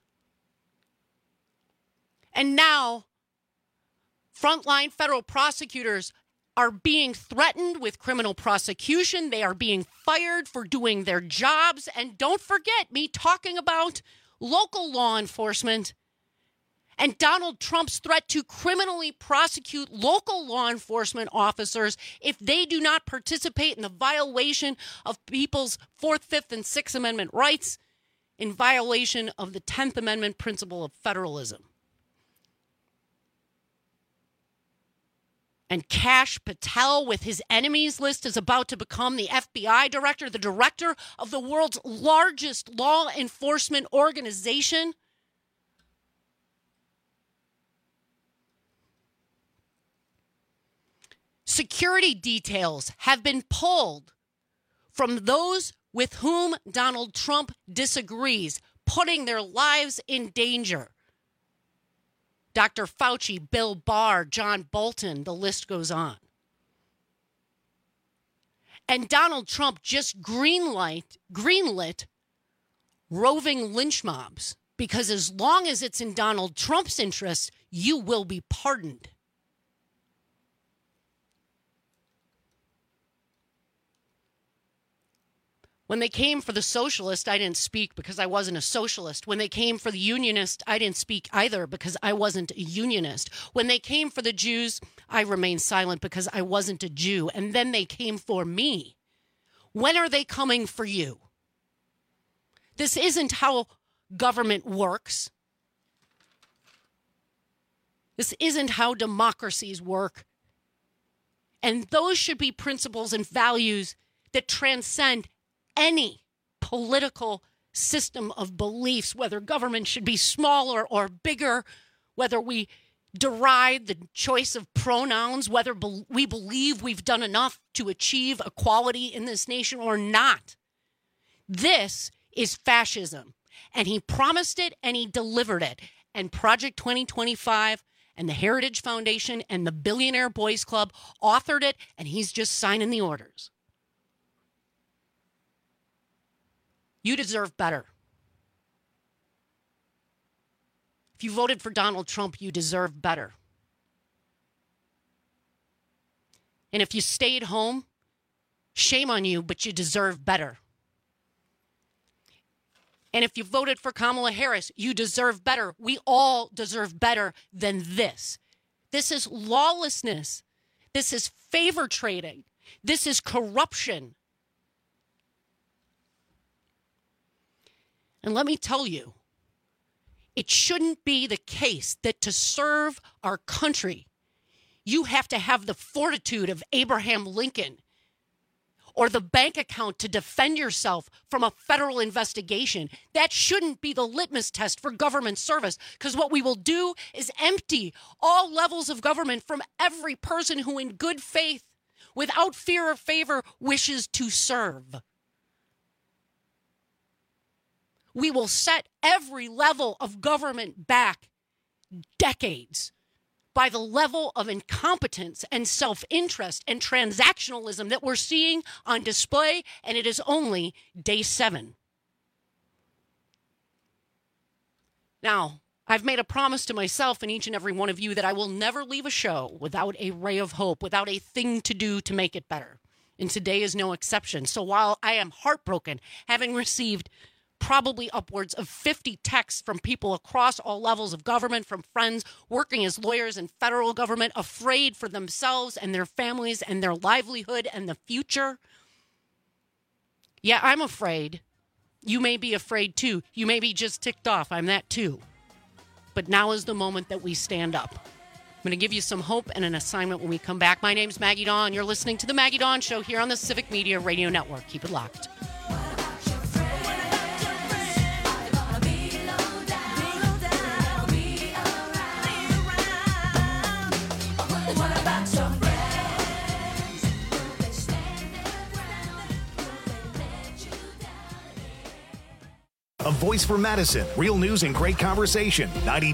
And now, frontline federal prosecutors are being threatened with criminal prosecution. They are being fired for doing their jobs. And don't forget me talking about local law enforcement and Donald Trump's threat to criminally prosecute local law enforcement officers if they do not participate in the violation of people's 4th, 5th, and 6th Amendment rights, in violation of the 10th Amendment principle of federalism. And Kash Patel, with his enemies list, is about to become the FBI director, the director of the world's largest law enforcement organization. Security details have been pulled from those with whom Donald Trump disagrees, putting their lives in danger. Dr. Fauci, Bill Barr, John Bolton, the list goes on. And Donald Trump just greenlit roving lynch mobs, because as long as it's in Donald Trump's interest, you will be pardoned. When they came for the socialist, I didn't speak because I wasn't a socialist. When they came for the unionist, I didn't speak either because I wasn't a unionist. When they came for the Jews, I remained silent because I wasn't a Jew. And then they came for me. When are they coming for you? This isn't how government works. This isn't how democracies work. And those should be principles and values that transcend any political system of beliefs, whether government should be smaller or bigger, whether we deride the choice of pronouns, whether we believe we've done enough to achieve equality in this nation or not. This is fascism. And he promised it and he delivered it. And Project 2025 and the Heritage Foundation and the Billionaire Boys Club authored it, and he's just signing the orders. You deserve better. If you voted for Donald Trump, you deserve better. And if you stayed home, shame on you, but you deserve better. And if you voted for Kamala Harris, you deserve better. We all deserve better than this. This is lawlessness. This is favor trading. This is corruption. And let me tell you, it shouldn't be the case that to serve our country, you have to have the fortitude of Abraham Lincoln or the bank account to defend yourself from a federal investigation. That shouldn't be the litmus test for government service, because what we will do is empty all levels of government from every person who in good faith, without fear or favor, wishes to serve. We will set every level of government back decades by the level of incompetence and self-interest and transactionalism that we're seeing on display, and it is only day 7. Now, I've made a promise to myself and each and every one of you that I will never leave a show without a ray of hope, without a thing to do to make it better. And today is no exception. So while I am heartbroken, having received probably upwards of 50 texts from people across all levels of government, from friends working as lawyers in federal government, afraid for themselves and their families and their livelihood and the future. Yeah, I'm afraid. You may be afraid too. You may be just ticked off. I'm that too. But now is the moment that we stand up. I'm going to give you some hope and an assignment when we come back. My name's Maggie Dawn. You're listening to The Maggie Dawn Show here on the Civic Media Radio Network. Keep it locked. a voice for Madison. Real news and great conversation.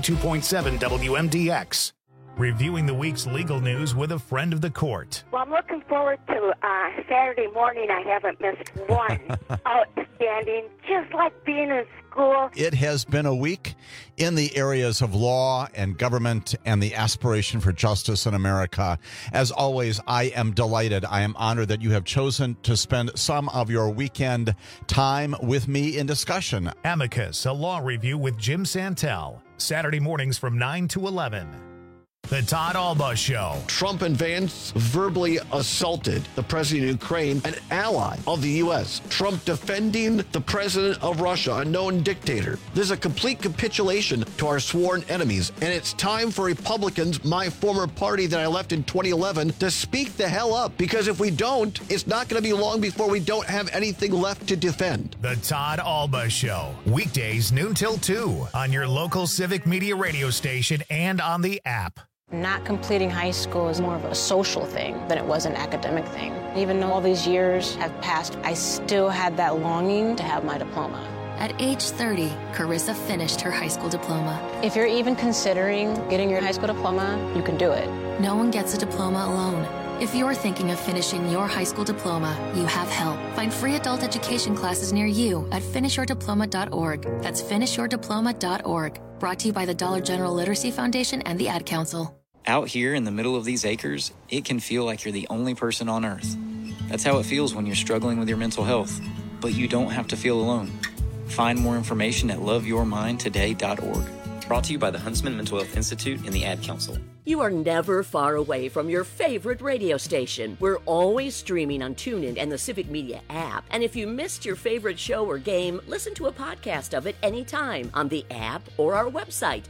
92.7 WMDX. Reviewing the week's legal news with a friend of the court. Well, I'm looking forward to Saturday morning. I haven't missed one. Outstanding, just like being in school. It has been a week in the areas of law and government and the aspiration for justice in America. As always, I am delighted. I am honored that you have chosen to spend some of your weekend time with me in discussion. Amicus, a law review with Jim Santel. Saturday mornings from 9 to 11. The Todd Alba Show. Trump and Vance verbally assaulted the president of Ukraine, an ally of the U.S. Trump defending the president of Russia, a known dictator. This is a complete capitulation to our sworn enemies. And it's time for Republicans, my former party that I left in 2011, to speak the hell up. Because if we don't, it's not going to be long before we don't have anything left to defend. The Todd Alba Show. Weekdays noon till 2 on your local Civic Media radio station and on the app. Not completing high school is more of a social thing than it was an academic thing. Even though all these years have passed, I still had that longing to have my diploma. At age 30, Carissa finished her high school diploma. If you're even considering getting your high school diploma, you can do it. No one gets a diploma alone. If you're thinking of finishing your high school diploma, you have help. Find free adult education classes near you at finishyourdiploma.org. That's finishyourdiploma.org. Brought to you by the Dollar General Literacy Foundation and the Ad Council. Out here in the middle of these acres, it can feel like you're the only person on Earth. That's how it feels when you're struggling with your mental health. But you don't have to feel alone. Find more information at loveyourmindtoday.org. Brought to you by the Huntsman Mental Health Institute and the Ad Council. You are never far away from your favorite radio station. We're always streaming on TuneIn and the Civic Media app. And if you missed your favorite show or game, listen to a podcast of it anytime on the app or our website,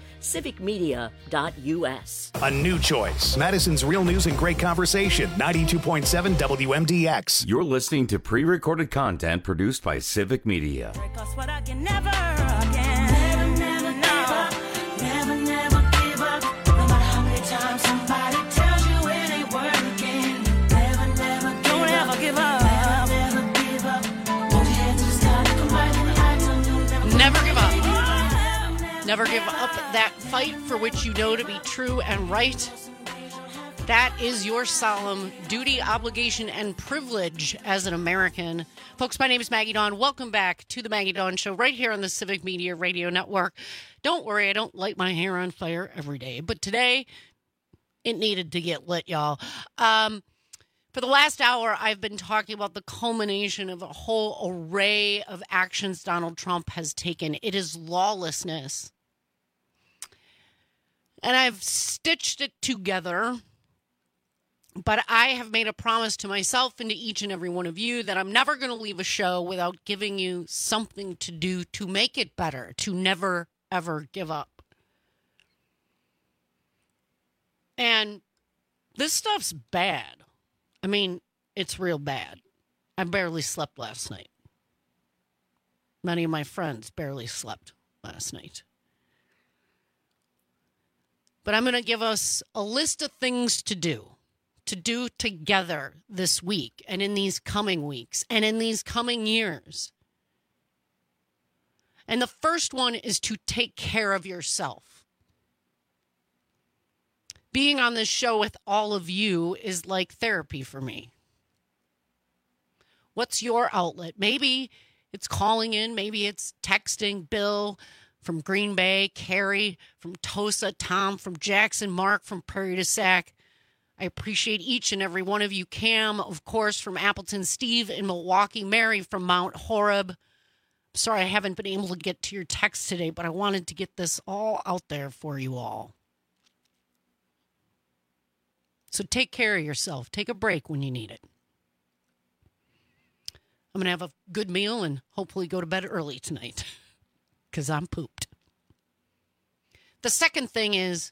civicmedia.us. A new choice. Madison's real news and great conversation. 92.7 WMDX. You're listening to pre-recorded content produced by Civic Media. Never give up that fight for which you know to be true and right. That is your solemn duty, obligation, and privilege as an American. Folks, my name is Maggie Dawn. Welcome back to the Maggie Dawn Show right here on the Civic Media Radio Network. Don't worry, I don't light my hair on fire every day, but today it needed to get lit, y'all. For the last hour, I've been talking about the culmination of a whole array of actions Donald Trump has taken. It is lawlessness. And I've stitched it together, but I have made a promise to myself and to each and every one of you that I'm never going to leave a show without giving you something to do to make it better, to never, ever give up. And this stuff's bad. I mean, it's real bad. I barely slept last night. Many of my friends barely slept last night. But I'm going to give us a list of things to do together this week and in these coming weeks and in these coming years. And the first one is to take care of yourself. Being on this show with all of you is like therapy for me. What's your outlet? Maybe it's calling in. Maybe it's texting Bill from Green Bay, Carrie from Tosa, Tom from Jackson, Mark from Prairie du Sac. I appreciate each and every one of you. Cam, of course, from Appleton, Steve in Milwaukee, Mary from Mount Horeb. Sorry I haven't been able to get to your text today, but I wanted to get this all out there for you all. So take care of yourself. Take a break when you need it. I'm going to have a good meal and hopefully go to bed early tonight because I'm pooped. The second thing is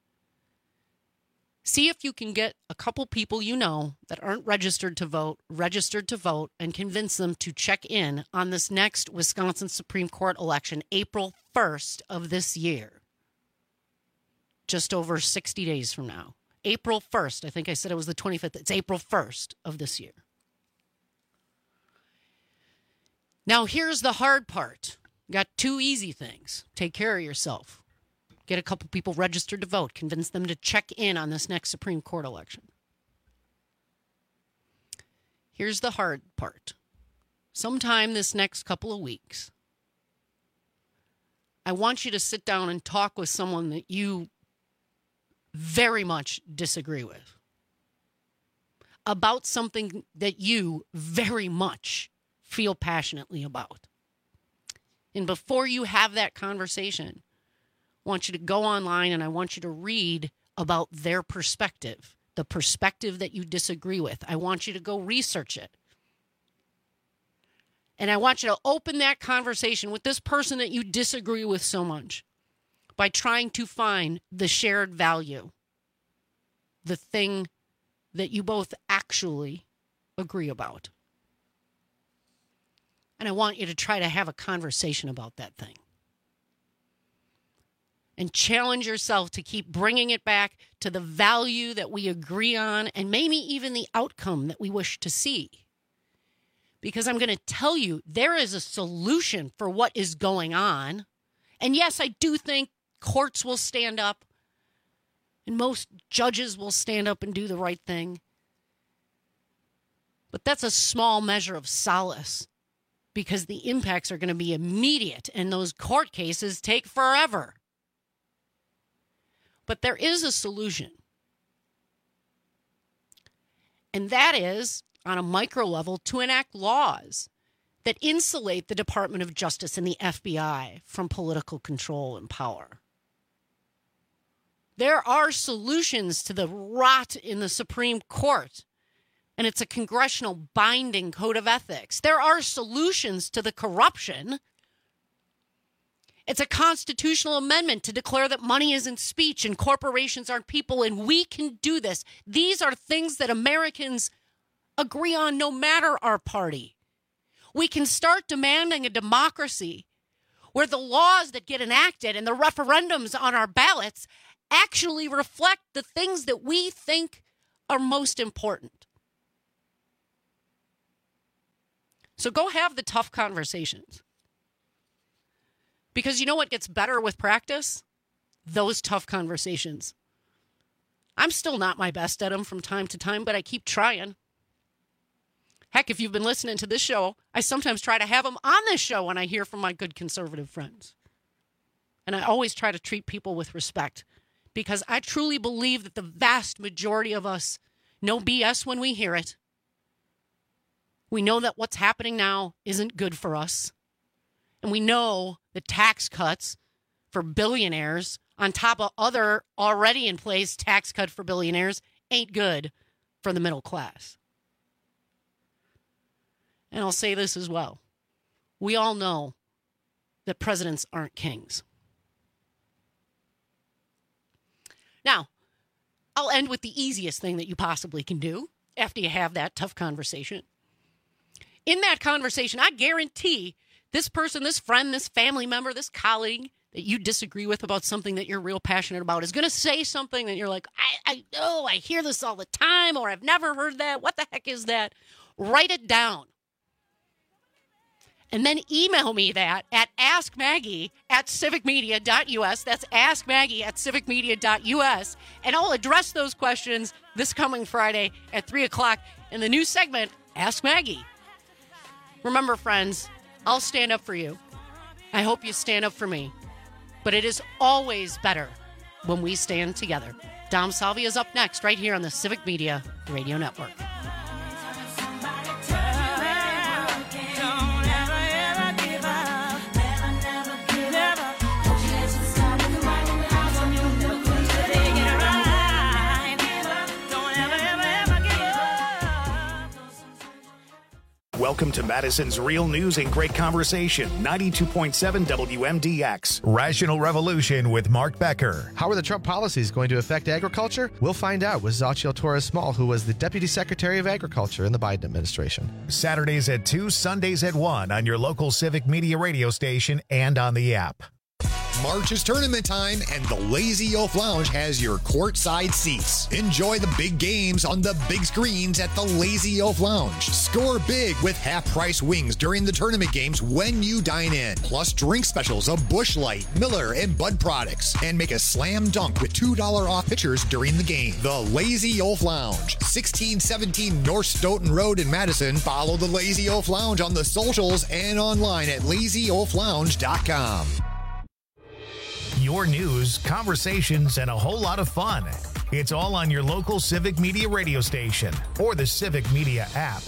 see if you can get a couple people you know that aren't registered to vote, and convince them to check in on this next Wisconsin Supreme Court election, April 1st of this year. Just over 60 days from now. April 1st. I think I said it was the 25th. It's April 1st of this year. Now, here's the hard part. Got two easy things. Take care of yourself. Get a couple people registered to vote. Convince them to check in on this next Supreme Court election. Here's the hard part. Sometime this next couple of weeks, I want you to sit down and talk with someone that you very much disagree with about something that you very much feel passionately about. And before you have that conversation, I want you to go online and I want you to read about their perspective, the perspective that you disagree with. I want you to go research it. And I want you to open that conversation with this person that you disagree with so much by trying to find the shared value, the thing that you both actually agree about. And I want you to try to have a conversation about that thing. And challenge yourself to keep bringing it back to the value that we agree on and maybe even the outcome that we wish to see. Because I'm going to tell you, there is a solution for what is going on. And yes, I do think courts will stand up and most judges will stand up and do the right thing. But that's a small measure of solace because the impacts are going to be immediate and those court cases take forever. But there is a solution. And that is, on a micro level, to enact laws that insulate the Department of Justice and the FBI from political control and power. There are solutions to the rot in the Supreme Court, and it's a congressional binding code of ethics. There are solutions to the corruption. It's a constitutional amendment to declare that money isn't speech and corporations aren't people, and we can do this. These are things that Americans agree on no matter our party. We can start demanding a democracy where the laws that get enacted and the referendums on our ballots actually reflect the things that we think are most important. So go have the tough conversations. Because you know what gets better with practice? Those tough conversations. I'm still not my best at them from time to time, but I keep trying. Heck, if you've been listening to this show, I sometimes try to have them on this show when I hear from my good conservative friends. And I always try to treat people with respect because I truly believe that the vast majority of us know BS when we hear it. We know that what's happening now isn't good for us. And we know the tax cuts for billionaires on top of other already in place tax cut for billionaires ain't good for the middle class. And I'll say this as well. We all know that presidents aren't kings. Now, I'll end with the easiest thing that you possibly can do after you have that tough conversation. In that conversation, I guarantee this person, this friend, this family member, this colleague that you disagree with about something that you're real passionate about is going to say something that you're like, I know, I hear this all the time, or I've never heard that. What the heck is that? Write it down. And then email me that at askmaggie@civicmedia.us. That's askmaggie@civicmedia.us. And I'll address those questions this coming Friday at 3 o'clock in the new segment, Ask Maggie. Remember, friends, I'll stand up for you. I hope you stand up for me. But it is always better when we stand together. Dom Salvia is up next right here on the Civic Media Radio Network. Welcome to Madison's Real News and Great Conversation, 92.7 WMDX. Rational Revolution with Mark Becker. How are the Trump policies going to affect agriculture? We'll find out with Xochitl Torres-Small, who was the Deputy Secretary of Agriculture in the Biden administration. Saturdays at 2, Sundays at 1 on your local Civic Media radio station and on the app. March is tournament time, and the Lazy Oaf Lounge has your courtside seats. Enjoy the big games on the big screens at the Lazy Oaf Lounge. Score big with half-price wings during the tournament games when you dine in. Plus drink specials of Busch Light, Miller, and Bud products. And make a slam dunk with $2 off pitchers during the game. The Lazy Oaf Lounge, 1617 North Stoughton Road in Madison. Follow the Lazy Oaf Lounge on the socials and online at lazyoaflounge.com. Your news, conversations, and a whole lot of fun. It's all on your local Civic Media radio station or the Civic Media app.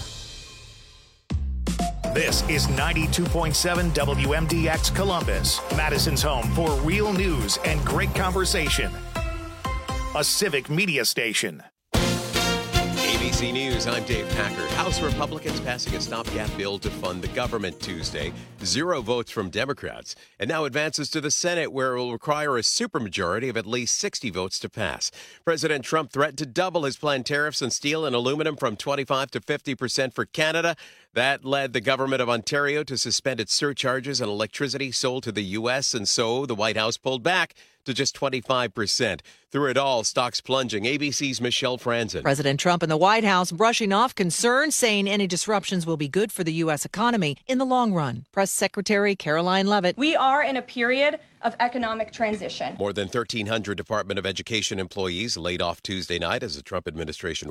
This is 92.7 WMDX Columbus, Madison's home for real news and great conversation. A Civic Media station. ABC News, I'm Dave Packard. House Republicans passing a stopgap bill to fund the government Tuesday. 0 votes from Democrats. And now advances to the Senate, where it will require a supermajority of at least 60 votes to pass. President Trump threatened to double his planned tariffs on steel and aluminum from 25% to 50% for Canada. That led the government of Ontario to suspend its surcharges on electricity sold to the U.S., and so the White House pulled back to just 25%. Through it all, stocks plunging. ABC's Michelle Franzen. President Trump and the White House brushing off concerns, saying any disruptions will be good for the U.S. economy in the long run. Press Secretary Caroline Leavitt. We are in a period of economic transition. More than 1,300 Department of Education employees laid off Tuesday night as the Trump administration